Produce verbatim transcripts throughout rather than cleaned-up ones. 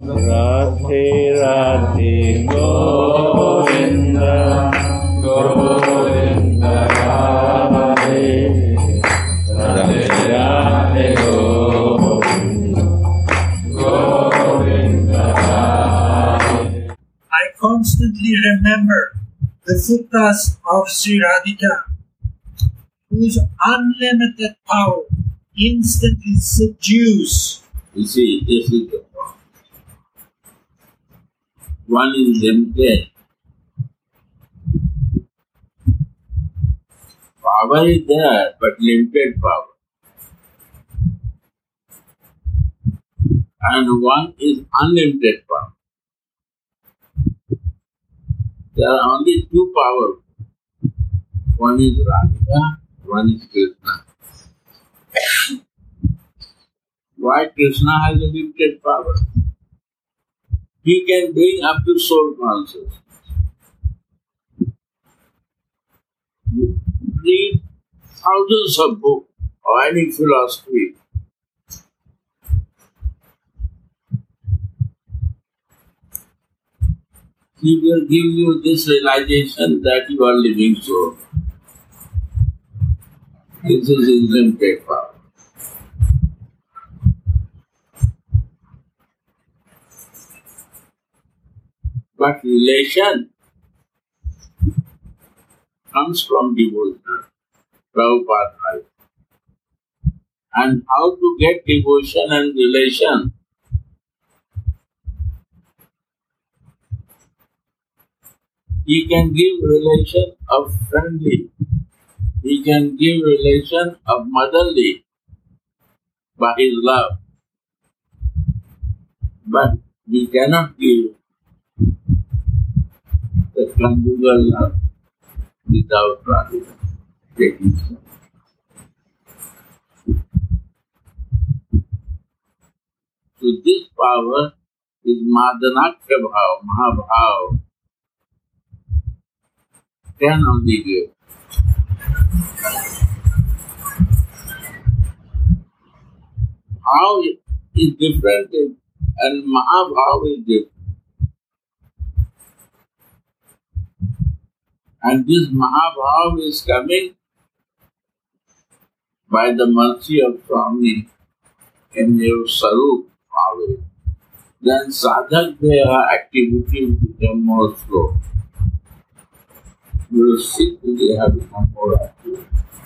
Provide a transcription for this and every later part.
Radhe Radhe Govinda Govinda Radhe Radhe Radhe Govinda Govinda Radhe. I constantly remember the suttas of Sri Radhika, whose unlimited power instantly subdues. You see, this is the point. One is limited. Power is there, but limited power. And one is unlimited power. There are only two powers. One is Radhika, one is Krishna. Why Krishna has a limited power? He can bring up to soul consciousness. You read thousands of books or any philosophy. He will give you this realization that you are living soul. This is his limited power. But relation comes from devotion, Prabhupada writes. And how to get devotion and relation? He can give relation of friendly. He can give relation of motherly by his love. But he cannot give the conjugal love without Radhika taking some. So this power is Madanaksha Bhav, Mahabhav, can only give. Bhav is different and Mahabhav is different. And this Mahabhav is coming by the mercy of Swami in your Sarup always. Then sadhak their activity will become more slow. You will see that they have become more active.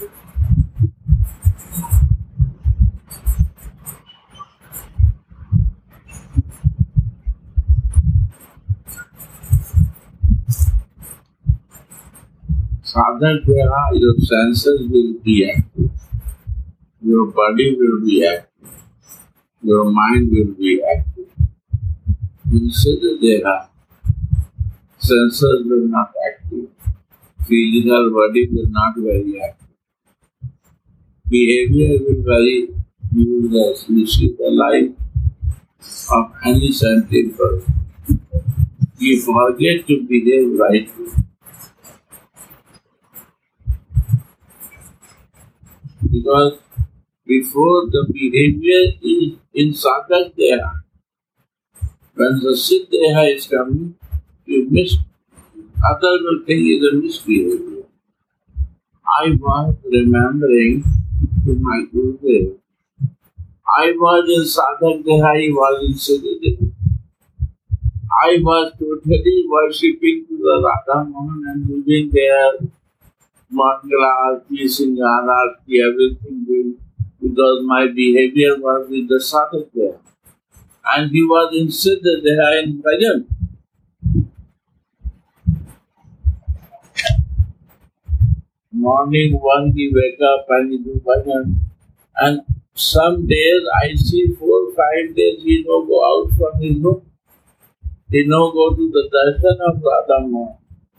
Sadhak Deha, your senses will be active, your body will be active, your mind will be active. In Siddha Deha, senses will not active, physical body will not very active. Behavior will very useless. You see the life of any scientific person. You forget to behave rightly. Because before the behavior is in sadhak deha, when the siddha deha is coming, you miss, others will think it is a misbehavior. I was remembering to my Gurudev, I was in sadhak deha, he was in siddha deha. I was totally worshipping to the Radha Mohan and living there. Mangala Arti, Singara Arti, everything doing, because my behavior was with the sadhak there. And he was in Siddha Deha in Bhajan. Morning one, he wake up and he do Bhajan. And some days I see four, five days he no go out from his room. He no go to the darshan of Radha Mohan.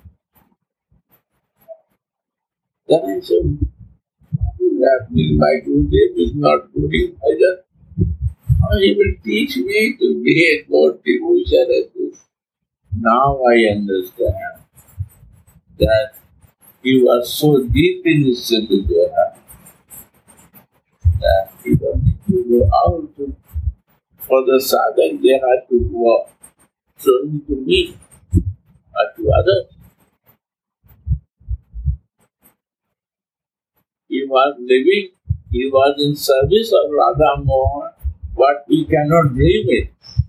Then I said, what is happening? My Gurudev is not doing bhajan. Oh, he will teach me to be a God devotion as this. Now I understand that he was so deep in his Siddha that he don't need to go out to for the sadhak they had to walk, showing to me or to others. He was living, he was in service of Radha Mohan, what we cannot dream it.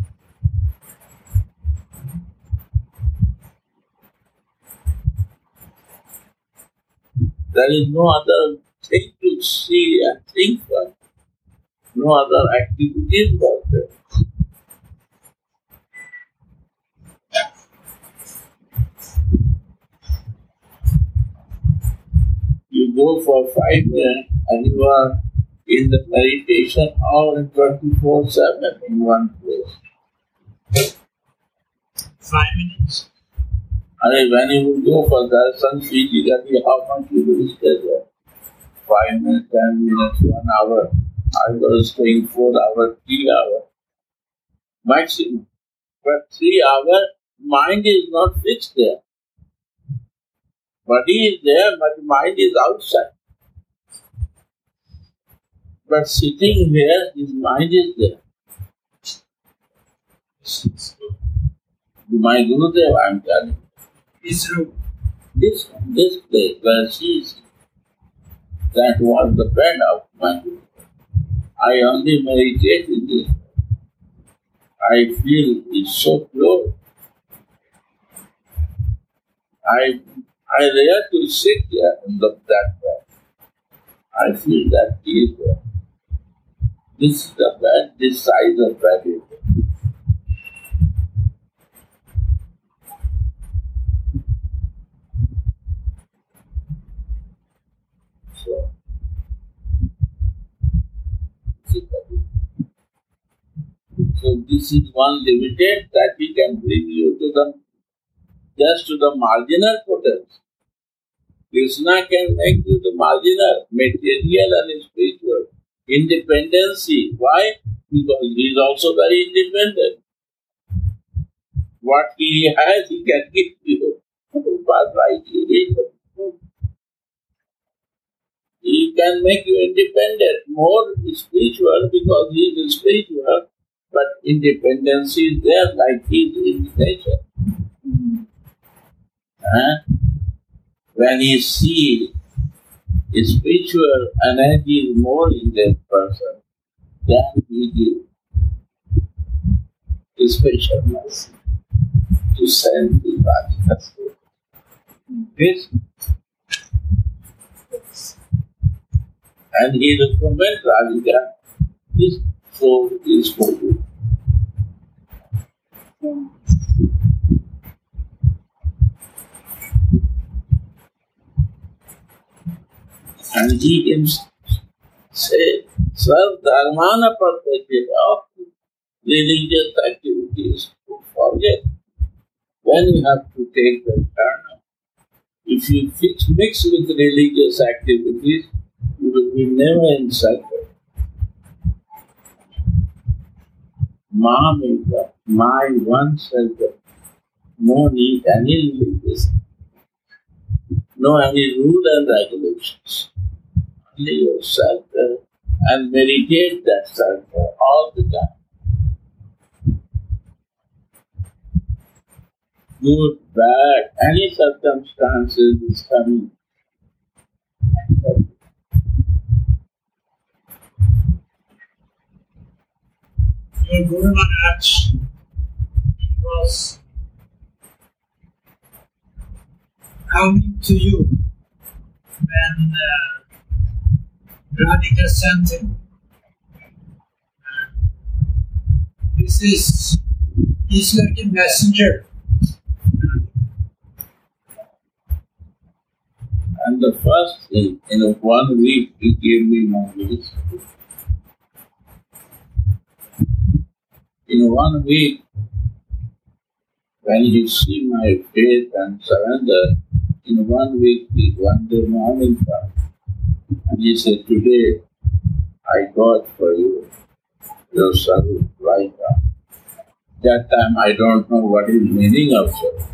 There is no other thing to see and think of. No other activities was there. You go for five minutes and you are in the meditation all in twenty-four seven in one place. Five minutes. And when you will go for darshan, physically, how much you will stay there? Five minutes, ten minutes, one hour. I was staying four hours, three hours maximum. But three hours, mind is not fixed there. Body is there, but mind is outside. But sitting here, his mind is there. My Gurudev, I am telling you. This room. This, this place where she is, that was the bed of my Gurudev. I only meditate in this. I feel it's so pure. I I dare to sit there and look that bed. I feel that he is there. This is the bed, this size of bed is there. So, so this is one limited that we can bring you to the just to the marginal potential. Krishna can make you the marginal, material and spiritual. Independency. Why? Because he is also very independent. What he has, he can give you. But right, he is. He can make you independent, more spiritual because he is spiritual, but independence is there like he is in nature. Huh? When he sees spiritual energy is more in that person, then he gives special mercy to send the Radhika soul. This, and he recommends Radhika, this soul is for you. And he himself said, Sir, Dharmana perspective of religious activities to forget. When you have to take the dharma, if you fix, mix with religious activities, you will be never in circle. Mamika, my one circle, no need any religious, no any rule and regulations. Only yourself and meditate that circle all the time. Good, bad, any circumstances is coming. Your Guru Maharaj, he was coming to you when uh, Radhika sent him. This is, he's like a messenger. And the first thing, in a one week, he gave me my wish. In one week, when he see my faith and surrender, in one week, one day morning time, and he said, today I got for you your service right now. That time I don't know what is meaning of service.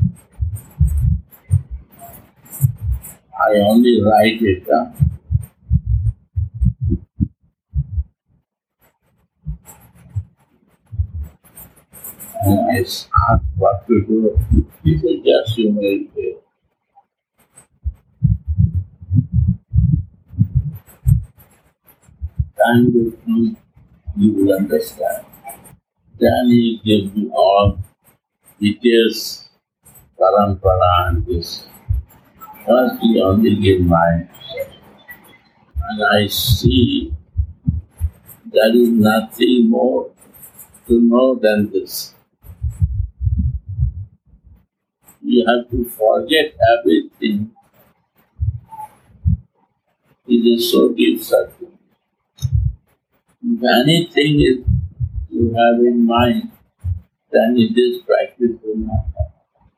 I only write it down. And I asked what to do. He said, just you meditate. Time will come, you will understand. Then he gave me all details, parampara and this. First he only gave mine. And I see there is nothing more to know than this. You have to forget everything. It is so deep subject. If anything is you have in mind, then it is practice will not happen.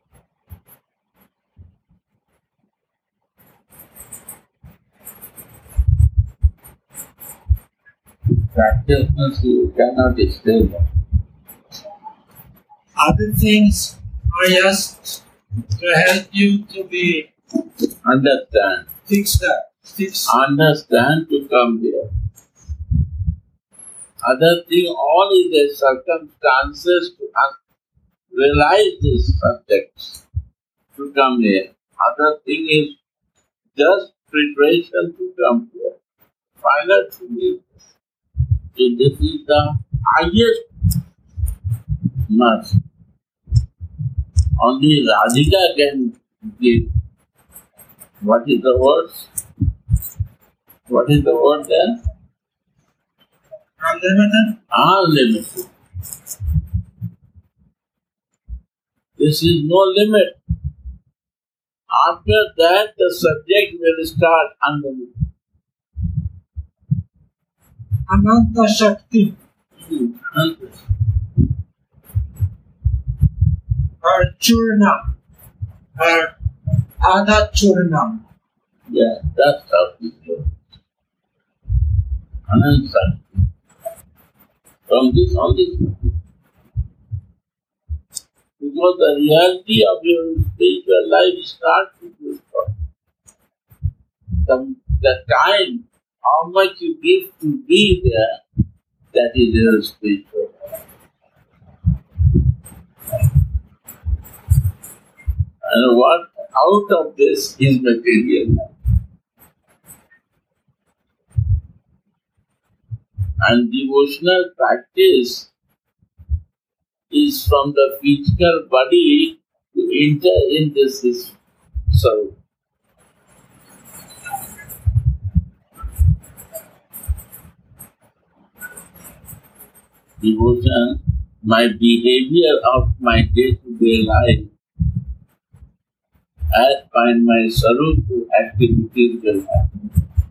Practice means you cannot stay there. Other things are just to help you to be Understand. fixed up. Fixed. Understand to come here. Other thing, all is the circumstances to un- realize these subjects to come here. Other thing is just preparation to come here. Final thing is this. So this is the highest mark. Only Radhika can give. What is the word? What is the word there? Unlimited. Unlimited. This is no limit. After that, the subject will start unlimited. Ananta Shakti or Churnam or Ada Churnam. Yeah, that's how it goes. Ananta. From this only. Because the reality of your spiritual life starts with this thought. The, the time, how much you give to be there, that is your spiritual life. And what out of this is material life. And devotional practice is from the physical body to enter in this, this soul. Devotion, my behavior of my day-to-day life, as by my sarup to activities will happen.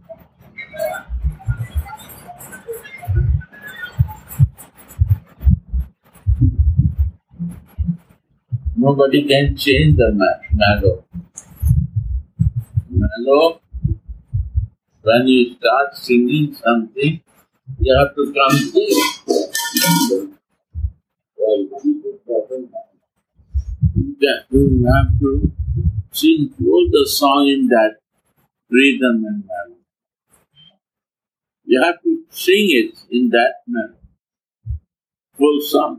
Nobody can change the mellow. Mellow, when you start singing something, you have to come sing. You have to sing all the song in that rhythm and mellow. You have to sing it in that manner. Full song.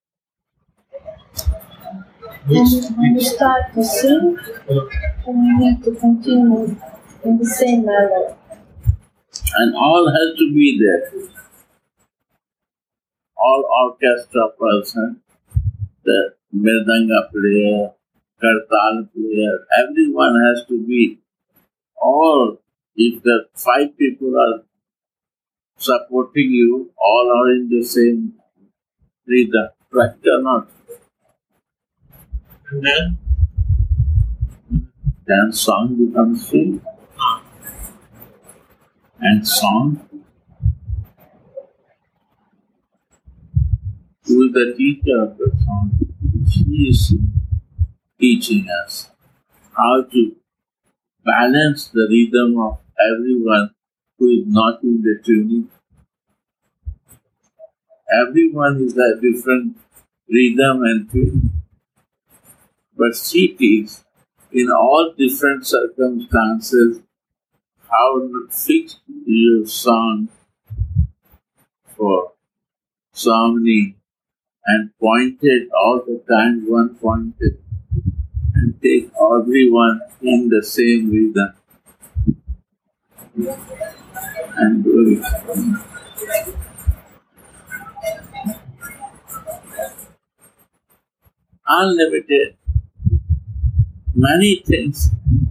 And when you start to sing, then you need to continue in the same manner. And all has to be there. All orchestra person, the mridanga player, kartal player, everyone has to be. All, if the five people are supporting you, all are in the same rhythm, right or not? And then Then song becomes sweet. And song, who is the teacher of the song? She is teaching us how to balance the rhythm of everyone who is not in the tuning. Everyone is a different rhythm and tune. But she teaches in all different circumstances how to fix your song for so many and pointed all the time, one pointed, and take everyone in the same rhythm and do it. Unlimited, many things.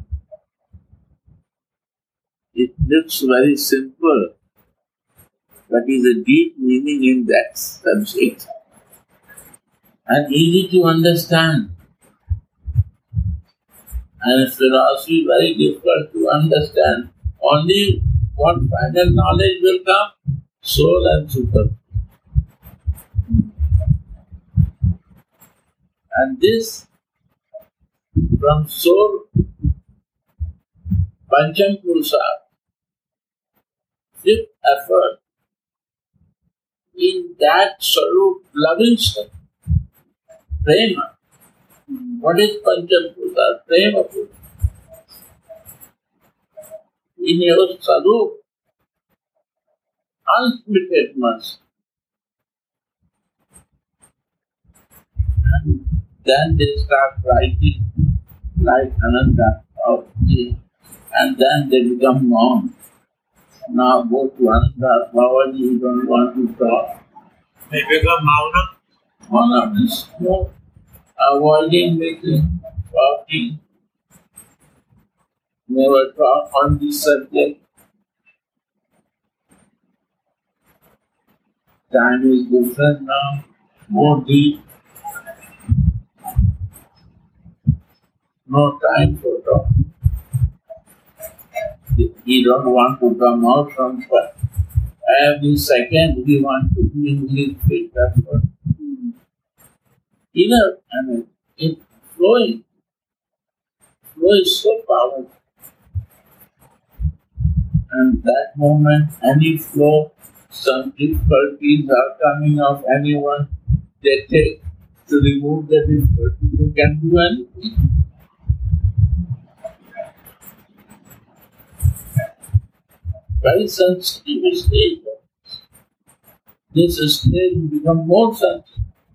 It looks very simple, but is a deep meaning in that subject and easy to understand. And philosophy very difficult to understand. Only what final knowledge will come? Soul and super. And this from soul, Pancham Purusha, fifth effort in that Sarup loving state, Prema. What is Pancham Purusha? Prema Purusha. In your Sarup, unlimited mercy. And then they start writing like Ananda or Ji, and then they become known. Now go to Ananda, Babaji, you don't want to talk. They become Mauna. Mauna means no, avoiding making, talking, never talk on this subject. Time is different now, more deep. No time for talk. He don't want to come out from but every second he wants to be in his feet. That's what. Inner, I mean, it's flowing. Flow is so powerful. And that moment, any flow, some difficulties are coming of anyone, they take to remove the difficulty. They can do anything. Very sensitive stage. This stage will become more sensitive.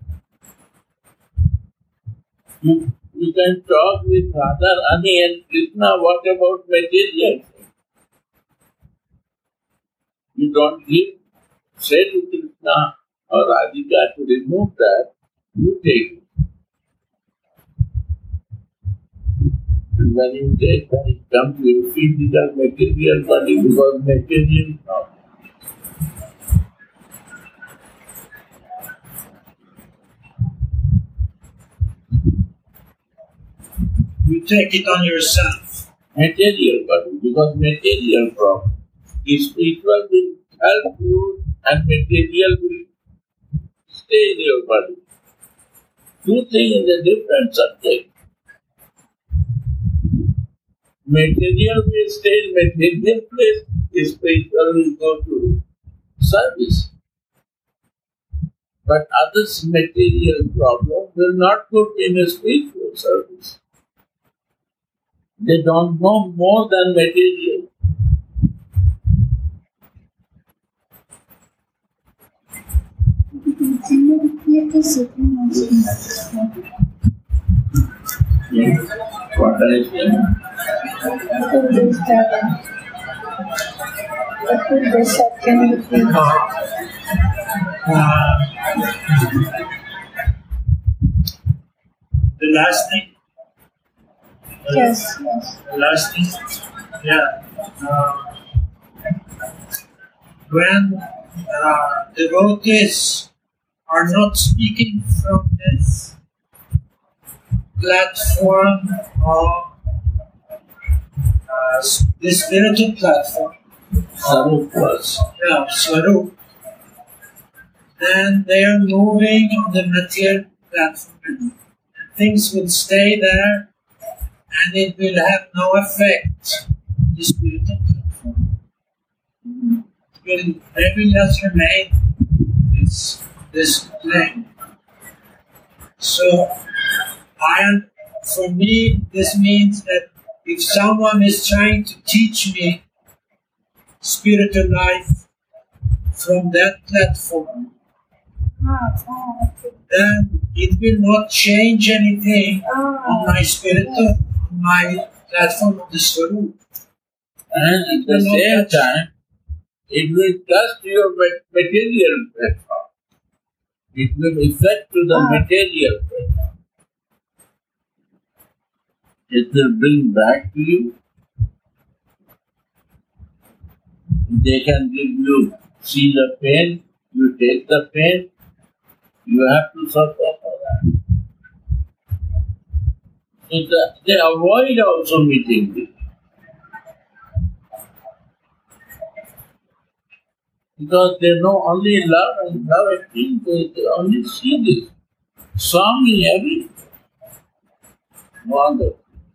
You, you can talk with Radharani and Krishna, what about material? You don't give, say to Krishna or Radhika to remove that, you take it. And when you take that, it comes to your physical, material body because material is not. You take it on yourself. Material body because material problem. Spiritual will help you and material will stay in your body. Two things is a different subject. Material will stay in material place, spiritual will go to service. But others' material problem will not go in a spiritual service. They don't know more than material. Yes. What I say? Uh, the last thing. Yes, yes. The last thing. Yeah. Uh, when uh, devotees are not speaking from this platform or uh, this spiritual platform, Sarup was. yeah, Swarup, then they are moving on the material platform and things will stay there and it will have no effect on the spiritual platform. It will, they will just remain this, this plane. So, I, for me, this means that if someone is trying to teach me spiritual life from that platform, Ah, ah, okay. then it will not change anything on Ah, my spiritual, on my platform of the Swarup. And at the same time, it will touch your ma- material platform. It will affect to the Ah. material platform. It will bring back to you. They can give you, see the pain, you take the pain, you have to suffer for that. So the, they avoid also meeting you. Because they know only love and love acting, they, they only see this. Swami, everything. Wonderful.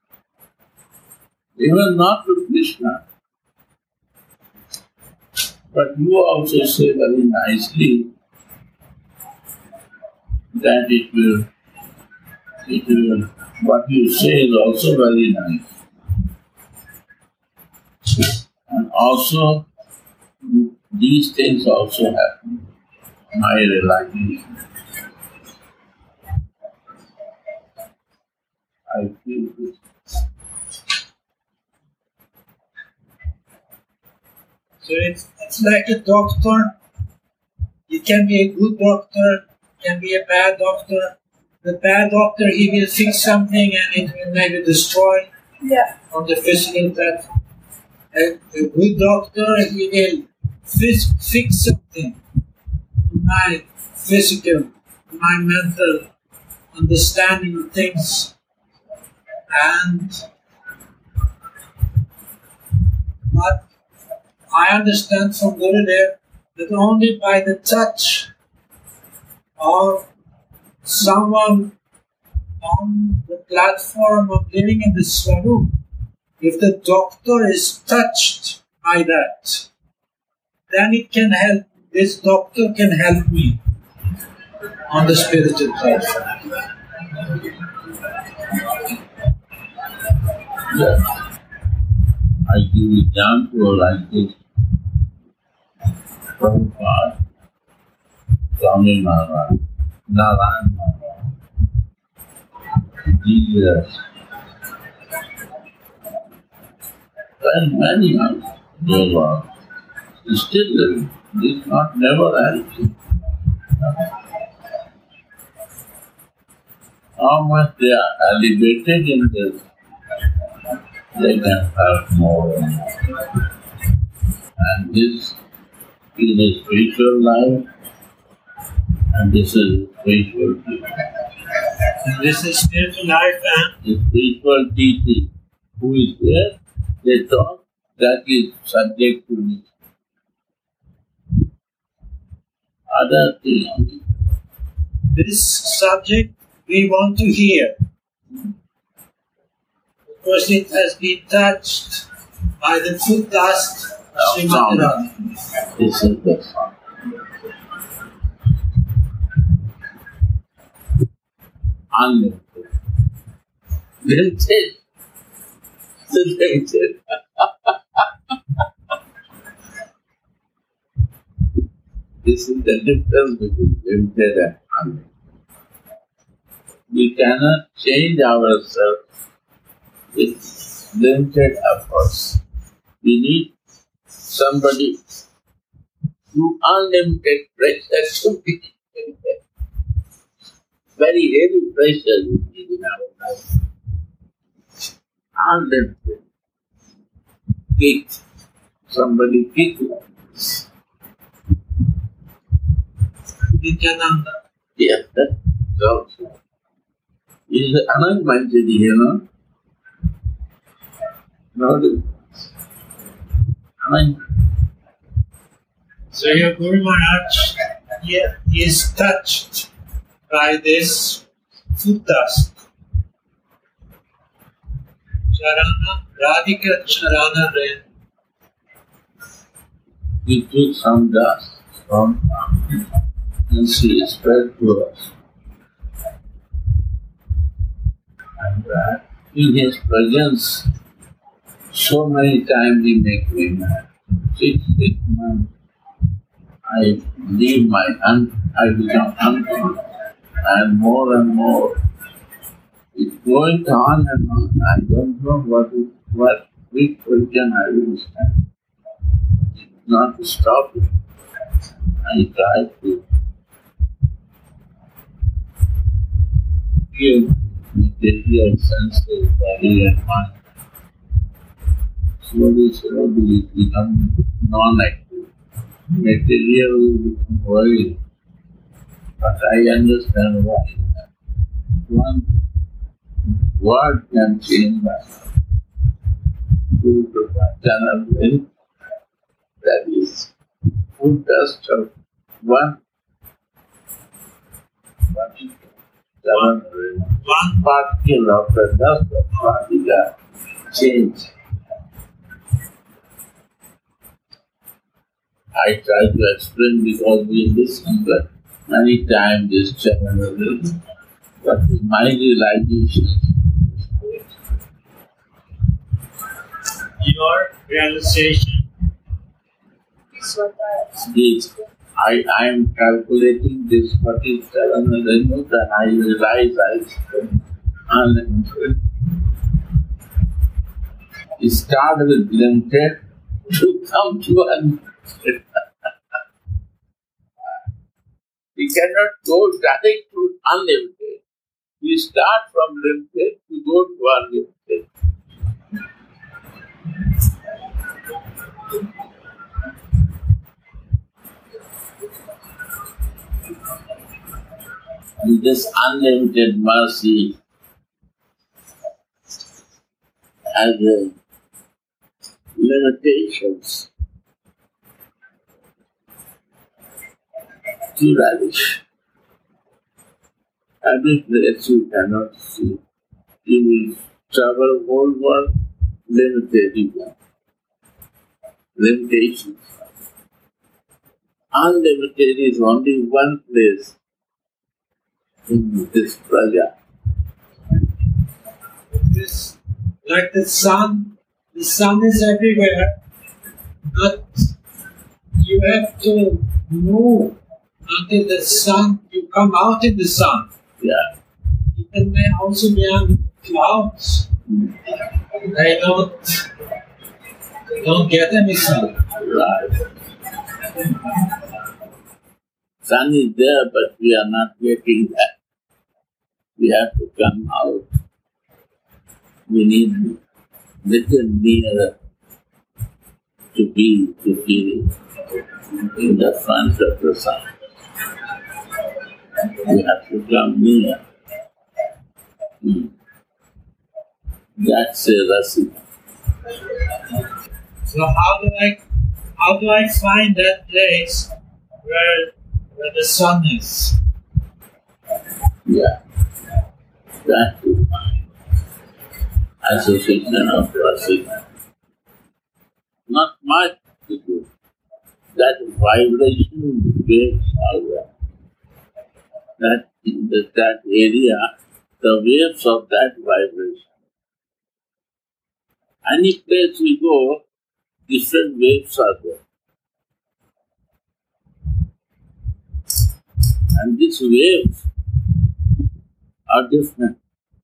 Even not to Krishna. But you also say very nicely that it will, it will, what you say is also very nice. And also, these things also happen. My realization. I feel this. So it's, it's like a doctor. It can be a good doctor, can be a bad doctor. The bad doctor, he will fix something and it will maybe destroy yeah. on the physical platform. A, a good doctor, he will fix, fix something on my physical, my mental understanding of things. And but I understand from Gurudev that only by the touch of someone on the platform of living in the Swarup, if the doctor is touched by that, then it can help, this doctor can help me on the spiritual platform. Yeah. I give example like this. Prabhupada, Swami Maharaj, Narayan Maharaj, Jesus, and many others, they were still living. This not never ending. How much they are elevated in this, they can have more and more. And this is a spiritual life, and this is spiritual teaching. And this is spiritual life and The spiritual teaching, who is there, they talk, that is subject to this. Other things, this subject we want to hear. Because it has been touched by the foot dust of Srimati Radha. this is the song. Unlimited. Limited. Limited. This is the difference between limited and unlimited. We cannot change ourselves with limited efforts. We need somebody to unlimited pressure to be very heavy pressure we need in our life. Unlimited. Kick. Somebody kick like this. Nityananda. Yeah, that's also. Is Anand Manjari, you know? No, Anand. So your Guru Maharaj yeah, is touched by this foot dust. Charana, Radhika Charana Ren. We took some dust from and she spread to us. And uh, in his presence, so many times he make me mad. Six, six months, I leave my un, I become unfit, and more and more. It's going on and on. I don't know what is, what which question I will stand. Not to stop it. I try to give material senses, body and mind. Slowly, slowly it becomes non-active. Material will become worried. But I understand why. One word can change that. Guru Prabhupada channel, that is full dust of one, what is one, one particle of the dust of particle change. I try to explain because we listen, but many times this channel is what is my realization. Your realization is what I This, I, I am calculating this forty-seven revenue, and I realize I spend unlimited. It started with limited to come to unlimited. We cannot go direct to unlimited. We start from limited to go to unlimited. And this unlimited mercy has uh, limitations to relish. Every place you cannot see. You will travel whole world, limited even. Limitations. Unlimited is only one place in this praja. is like the sun. The sun is everywhere, but you have to move until the sun, you come out in the sun. Yeah. Even may also beyond the clouds. They don't, they don't get any sun. Right. Sun is there, but we are not getting that. We have to come out. We need little nearer to be, to feel in the front of the sun. We have to come near. Hmm. That's a rasika. So how do I, how do I find that place where, where the sun is? Yeah. That is my association of rasika. Not much to do. That vibration waves are there. That in the, that area, the waves of that vibration. Any place we go, different waves are there. And these waves are different.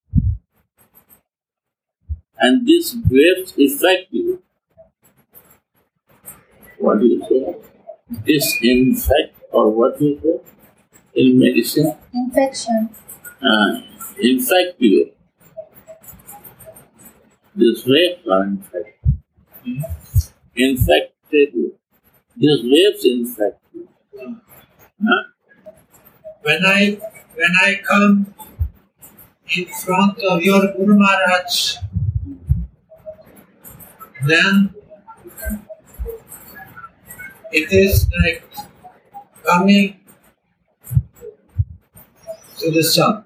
And these waves affect you. What do you say? Disinfect, or what do you say? In medicine? infection. Uh, infect you. This waves are infected. Infected you. These waves infect you. Huh? When I, when I come in front of your Guru Maharaj, then it is like coming to the sun.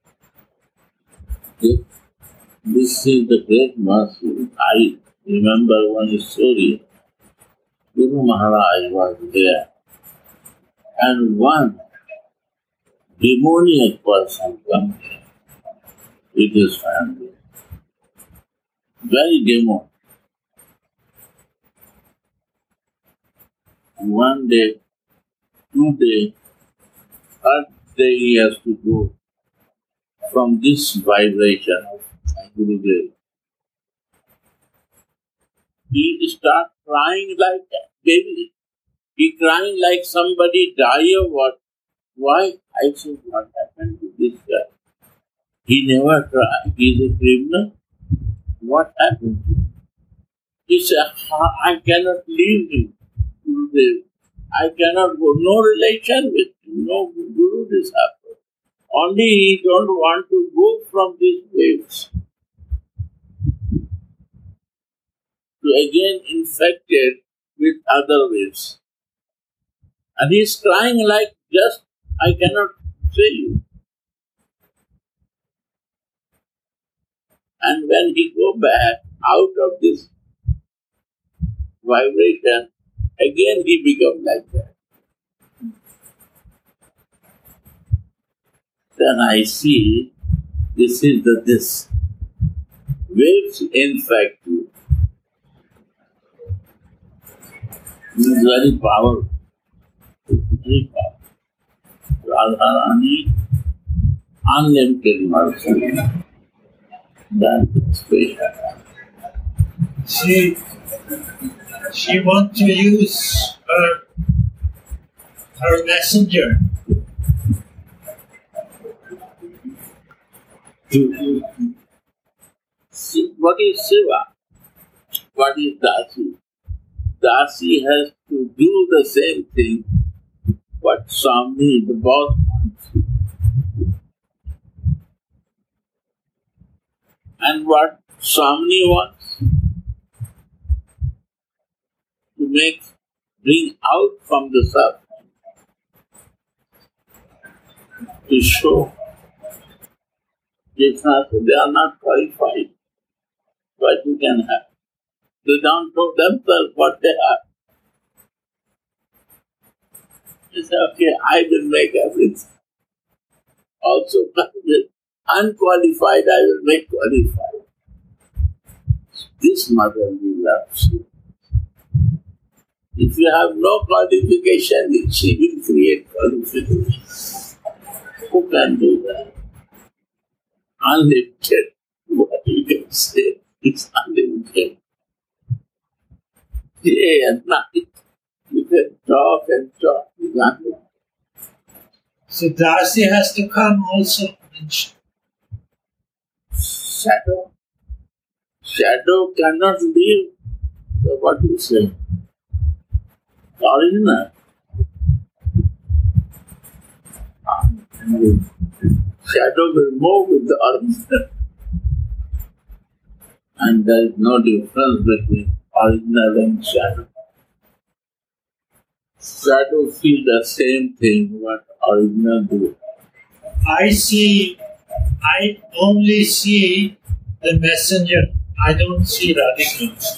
This is the great mercy. I remember one story. Guru Maharaj was there, and one demoniac person came with his family. Very demon. One day, two day, third day he has to go from this vibration of Gurudev. He start crying like a baby. He crying like somebody die or what? Why? I said, what happened to this guy? He never cried. He is a criminal. What happened? He said, I cannot leave him, Gurudev. I cannot go. No relation with him. No Guru disciple. Only he don't want to go from these waves to again infected with other waves. And he is crying like just, I cannot say you. And when he go back out of this vibration, again he become like that. Then I see this is the this. Waves infect you. This is very powerful. Very powerful. Radharani, unlimited mercy. That's special. She, she wants to use her, her messenger to see what is Shiva, what is Dasi. Dasi has to do the same thing what Swami, the boss, wants. And what Swami wants to make, bring out from the suffering, to show it's not, they are not qualified, but you can have. They don't know themselves what they are. They say, okay, I will make everything. Also, unqualified, I will make qualified. This motherly loves you. If you have no qualification, she will create qualification. Who can do that? Unlimited. What you can say, it's unlimited. Day and night, you can talk and talk. So Dasi has to come also. Shadow. Shadow cannot leave the, what you say, original. Shadow will move with the original. And there is no difference between original and shadow. Shadow feel the same thing what original do. I see, I only see the messenger. I don't see Radhika.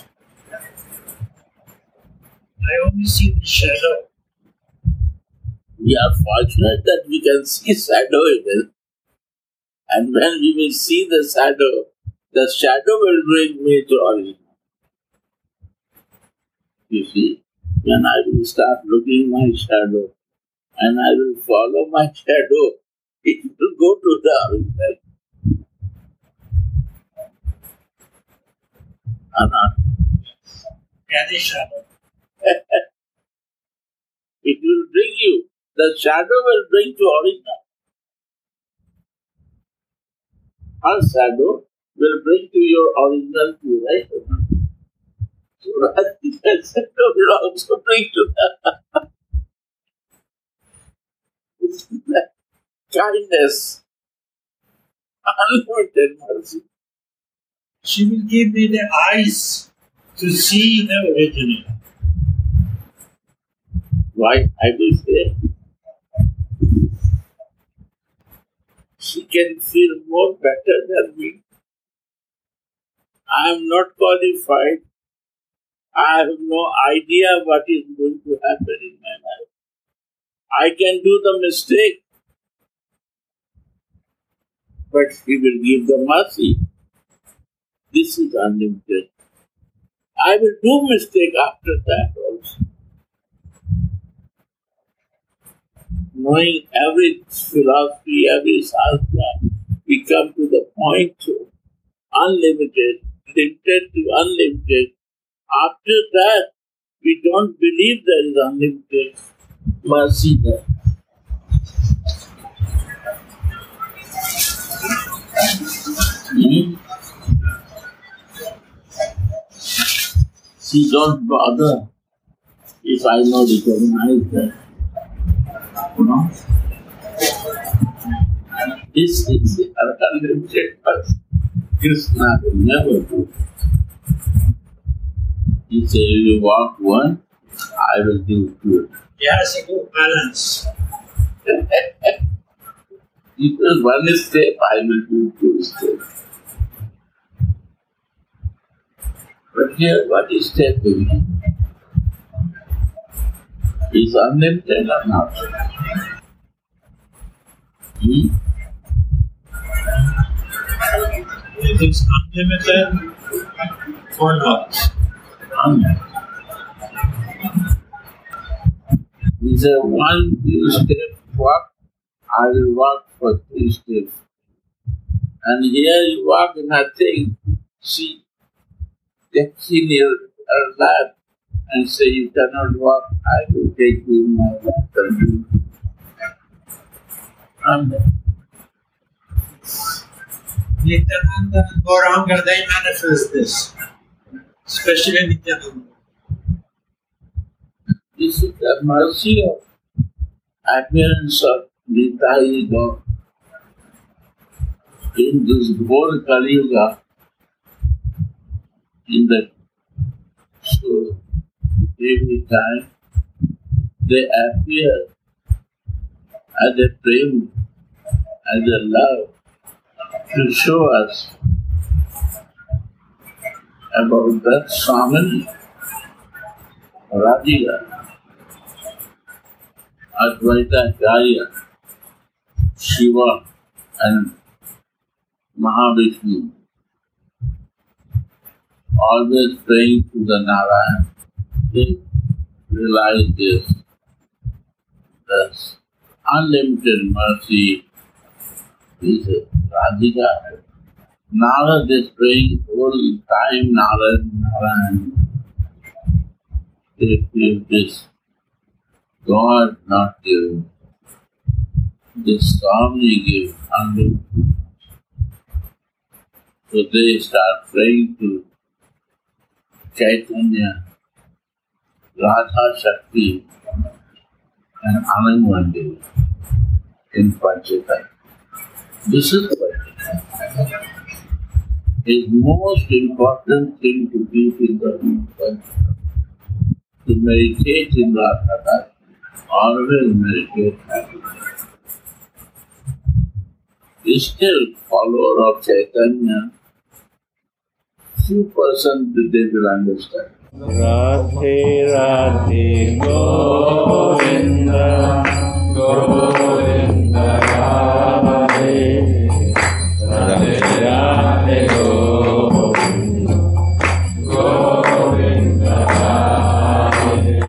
I only see the shadow. We are fortunate that we can see shadow even. And when we will see the shadow, the shadow will bring me to original. You see, when I will start looking my shadow and I will follow my shadow, it will go to the original. Anand. Any shadow. It will bring you. The shadow will bring to original. Her shadow will bring to your original to right. So that shadow will also bring to that. Kindness, unlimited mercy. She will give me the eyes to see the original. Why I will say she can feel more better than me. I am not qualified. I have no idea what is going to happen in my life. I can do the mistake, but He will give the mercy. This is unlimited. I will do mistake after that also. knowing every philosophy, every sastra, we come to the point of unlimited, limited to unlimited. After that, we don't believe there is unlimited mercy there. Hmm? See, don't bother if I not recognize that. No? This is unlimited mercy. Krishna will never do. He said, you walk one, I will do two. Yes, a good balance. You do one step, I will do two steps. But here, what is step doing? Is unlimited or not? Hmm? It is unlimited or not? Unlimited. He said, one two step walk, I will walk for three steps. And here you walk nothing. She takes in your her lap and say, you cannot walk, I will take you in my lap and do. Unlimited. Nityananda and Gauranga, they manifest this, especially Nityananda. This is the mercy of appearance of Nitai God. In this whole Kali Yuga, in the so every time they appear as a prema, as a love, to show us about that Swami, Radhika, Advaita Gaya, Shiva and Mahavishnu, always praying to the Narayan. They realize this, this unlimited mercy is Radhika. Narad is praying all the time, Narad, Narayan. They feel this God not giving. This Swami gives unlimited. So they start praying to Chaitanya, Radha Shakti, and Anandamandi in Panchayatana. This is Panchayatana. His most important thing to keep in the Panchayatana. To meditate in Radha, always meditate happy. Still follower of Chaitanya, few percent they will understand. Radhe Radhe Govinda Govinda